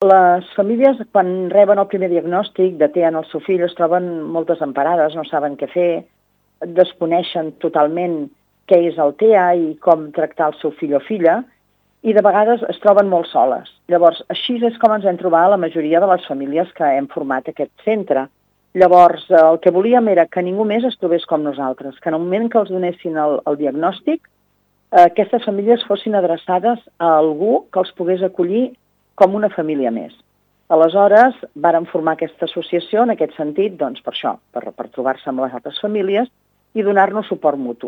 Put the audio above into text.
Les famílies, quan reben el primer diagnòstic de TEA en el seu fill, es troben molt desemparades, no saben què fer, desconeixen totalment què és el TEA i com tractar el seu fill o filla, i de vegades es troben molt soles. Llavors, així és com ens hem trobat la majoria de les famílies que hem format aquest centre. Llavors, el que volíem era que ningú més es trobés com nosaltres, que en el moment que els donessin el diagnòstic, aquestes famílies fossin adreçades a algú que els pogués acollir com una família més. Aleshores, vàrem formar aquesta associació en aquest sentit, doncs per això, per trobar-se amb les altres famílies i donar-nos suport mutu.